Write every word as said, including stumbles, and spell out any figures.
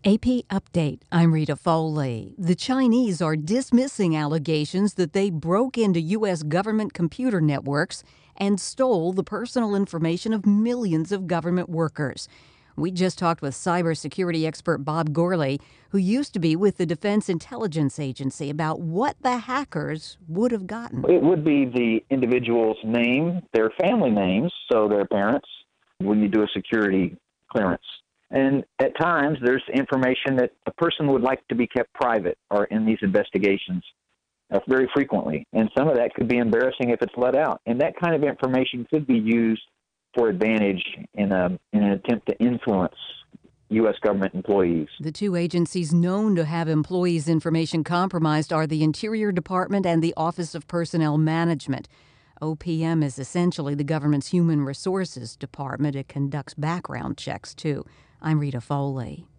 A P Update. I'm Rita Foley. The Chinese are dismissing allegations that they broke into U S government computer networks and stole the personal information of millions of government workers. We just talked with cybersecurity expert Bob Gourley, who used to be with the Defense Intelligence Agency, about what the hackers would have gotten. It would be the individual's name, their family names, so their parents, when you do a security clearance. And at times, there's information that a person would like to be kept private or in these investigations uh, very frequently. And some of that could be embarrassing if it's let out. And that kind of information could be used for advantage in, a, in an attempt to influence U S government employees. The two agencies known to have employees' information compromised are the Interior Department and the Office of Personnel Management. O P M is essentially the government's human resources department. It conducts background checks, too. I'm Rita Foley.